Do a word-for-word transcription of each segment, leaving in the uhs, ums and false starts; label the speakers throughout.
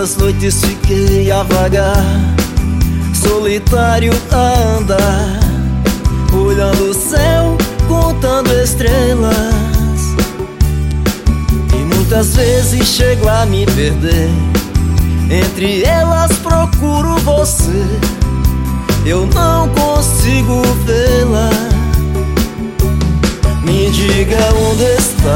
Speaker 1: Quantas noites fiquei a vagar, solitário a andar, olhando o céu, contando estrelas. E muitas vezes chego a me perder, entre elas procuro você, eu não consigo vê-la. Me diga onde está,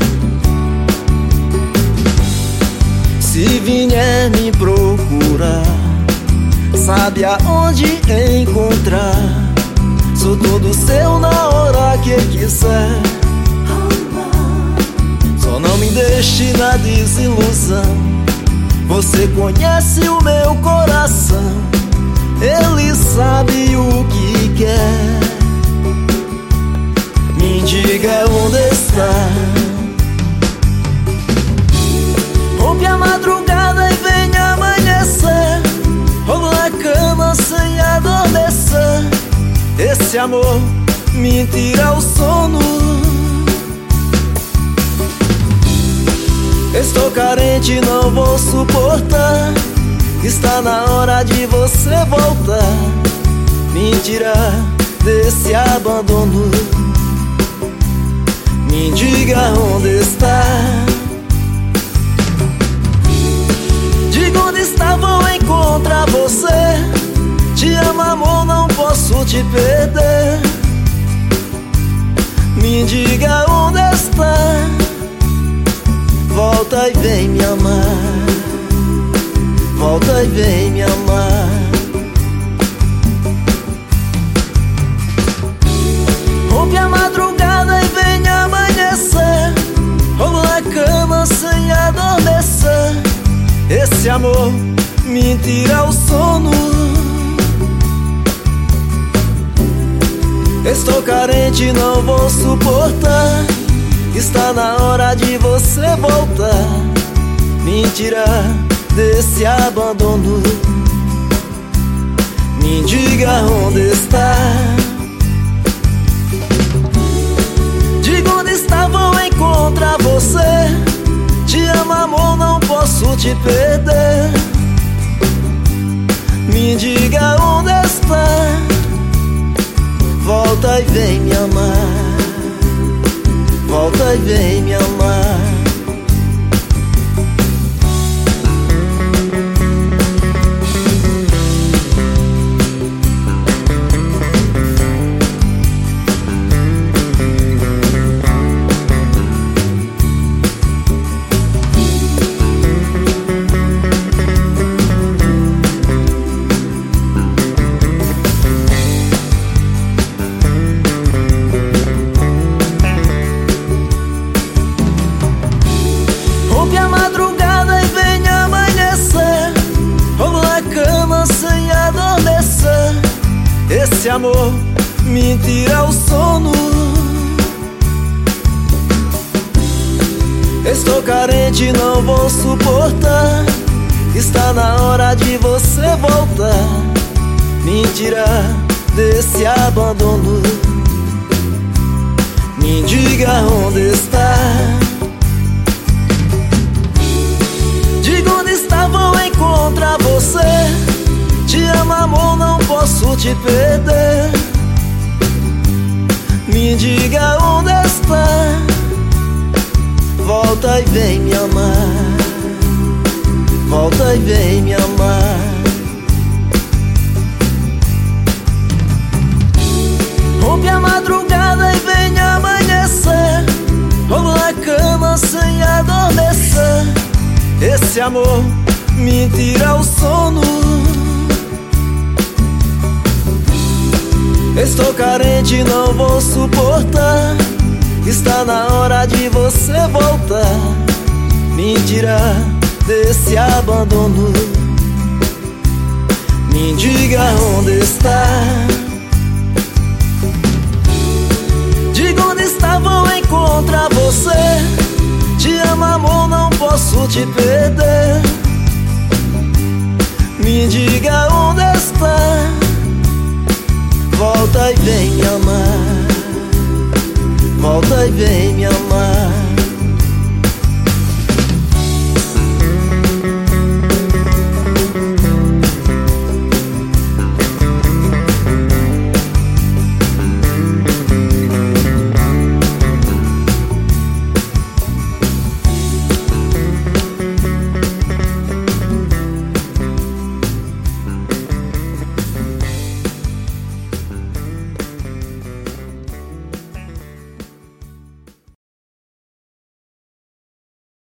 Speaker 1: se vier me procurar, sabe aonde encontrar. Sou todo seu na hora que quiser, só não me deixe na desilusão. Você conhece o meu coração, ele sabe o que quer. Me diga onde está, rompe a madrugada e vem amanhecer, rolo na cama sem adormecer. Esse amor me tira o sono, estou carente, não vou suportar. Está na hora de você voltar, me tirar desse abandono. Me diga onde está, diga onde está, vou encontrar você. Te amo, amor, não posso te perder. Me diga onde está, volta e vem me amar, volta e vem me amar. Rompe a madrugada e vem amanhecer, rolo na cama sem adormecer. Esse amor me tira o sono, estou carente, não vou suportar. Está na hora de você voltar, me tirar desse abandono. Me diga onde está, diga onde está, vou encontrar você. Te amo, amor, não posso te perder. Me diga onde está, volta e vem me amar, volta e vem me amar. Rompe a madrugada e vem amanhecer, rolo na cama sem adormecer. Esse amor me tira o sono, estou carente, não vou suportar. Está na hora de você voltar, me tirar desse abandono. Me diga onde está, diga onde está, vou encontrar você. Te amo, amor, não posso te perder. Me diga onde está, volta e vem me amar, volta e vem me amar. Rompe a madrugada e vem amanhecer, rolo na cama sem adormecer. Esse amor me tira o sono, estou carente, não vou suportar. Está na hora de você voltar, me tirar desse abandono. Me diga onde está, diga onde está, vou encontrar você. Te amo, amor, não posso te perder. Me diga onde está, volta e vem me amar, volta e vem me amar.